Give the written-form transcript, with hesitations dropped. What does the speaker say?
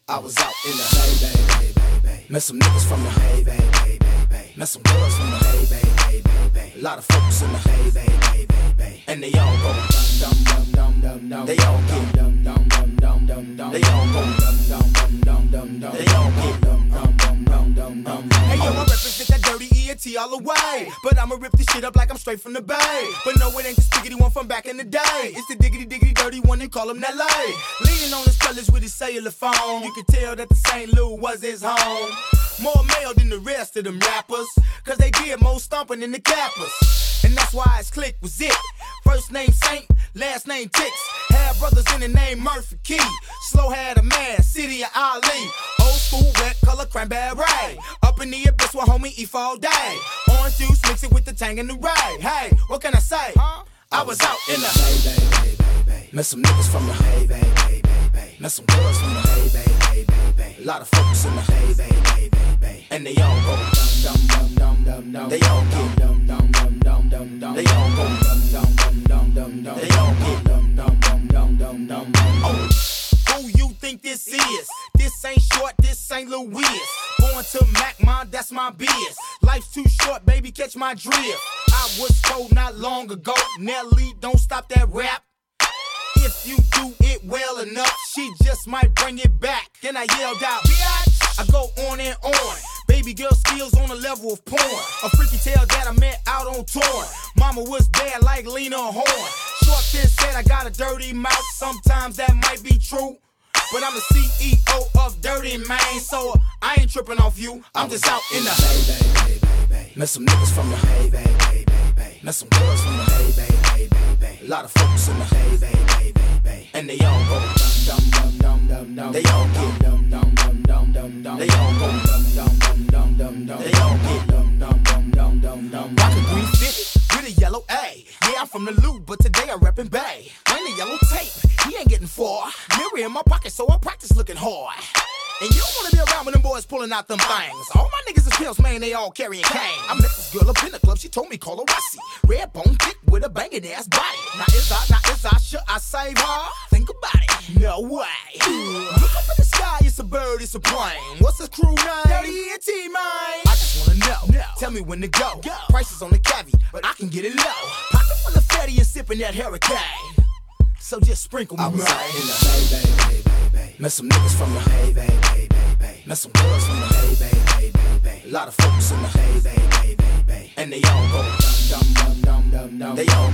I was out in the hay, met some niggas from the hay, met some girls from the hay, a lot of folks in the hay, and they all go dum dum dum dum dum. They all get dum dum dum dum dum dum. They all go dum dum dum dum dum dum. They all get dum dum dum dum dum dum. Hey yo, I represent that dirty ENT all the way, but I'ma rip this shit up like I'm straight from the bay. But no, it ain't the stickity one from back in the day. It's the diggity diggity dirty one, they call him that lay. Leaning on his colors with his cellular phone, you can tell that the St. Louis was his home. More male than the rest of them rappers, cause they did more stomping than the cappers. And that's why his clique was it. First name Saint, last name Tix. Had brothers in the name Murphy Key. Slow had a man, City of Ali. Old school red color cranberry. Up in the abyss with homie E all day. Orange juice, mix it with the tang and the ray. Hey, what can I say? I was out in the hay, met some niggas from the hay, met some girls from the hay, a lot of folks in the hay, and they all go dum dum dum dum dum. They all get dum dum dum dum dum dum. They all go dum dum dum dum dum dum. They all get dum dum dum dum dum dum. Oh, who you think this is? This ain't short, this ain't Louis. Going to Mac, man, that's my biz. Life's too short, baby, catch my drift. I was told not long ago, Nelly, don't stop that rap. If you do it well enough, she just might bring it back. Then I yelled out, bitch. I go on and on. Baby girl skills on the level of porn. A freaky tale that I met out on tour. Mama was bad like Lena Horne. Short Finn said I got a dirty mouth. Sometimes that might be true, but I'm the CEO of Dirty Man, so I ain't tripping off you. I'm just out in the hay, met some niggas from the hay, met some girls from the hay, a lot of folks in the hay, and they all go dum dum dum dum dum. They all get dum dum dum dum dum dum. They all go dum dum dum dum dum dum. They all get dum dum dum dum dum dum. Rockin' green fit with a yellow A. Yeah, I'm from the Loop, but today I'm reppin' Bay. Bring the yellow tape, he ain't getting far. Mirror in my pocket, so I practice looking hard. And you don't wanna be around when them boys pulling out them things. All my niggas is pimps, man, they all carrying cane. I met this girl up in the club, she told me call her Russie. Red bone thick with a bangin' ass body. Now is I, should I save her? Think about it, no way. Look up in the sky, it's a bird, it's a plane. What's his crew name? Dirty ENT, man. I just wanna know, tell me when to go. Prices on the cavi, but I can get it low. Pocket full of fatty and sippin' that hurricane. So just sprinkle me, man. I was out in the hay, met some niggas from the hay, met some girls from the hay, a lot of folks in the hay, and they all go dum dum dum dum dum. They all